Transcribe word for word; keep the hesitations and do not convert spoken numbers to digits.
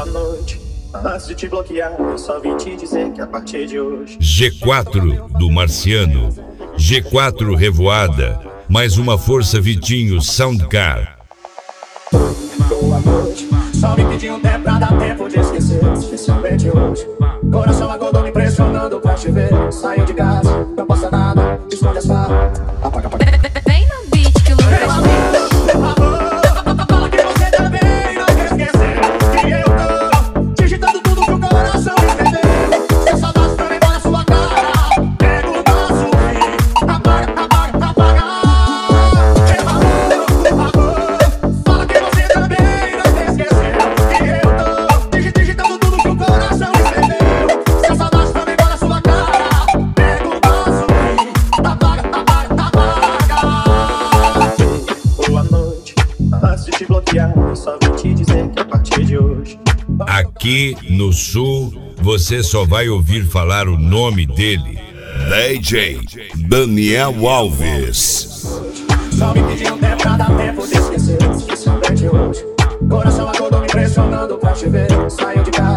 Boa noite. Antes de te bloquear, eu só vim te dizer que a partir de hoje G quatro do Marciano, G quatro Revoada, mais uma Força Vitinho Soundcar. boa noite. Só me pedi um tempo pra dar tempo de esquecer, especialmente hoje. Coração acordou me pressionando pra te ver. Saiu de casa, não posta nada, esconde as farras. Apaga, apaga. Vem no beat que o Lucas Fala que você também não quer esquecer que eu tô digitando tudo que o coração entendeu. Se a saudade também vai na sua cara, pega o nosso fim, apaga, apaga, apaga. Por favor, fala que você também não quer esquecer que eu tô digi- digitando tudo que o coração entendeu. Se a saudade também vai na sua cara, pega o nosso fim, apaga, apaga, apaga. Boa noite. Antes de te bloquear, eu só vim te dizer que a partir de hoje Aqui no Sul, você só vai ouvir falar o nome dele. D J Daniel Alves. só me pedi um tempo pra dar tempo de esquecer, especialmente hoje. Coração acordou me pressionando pra te ver. Saiu de casa,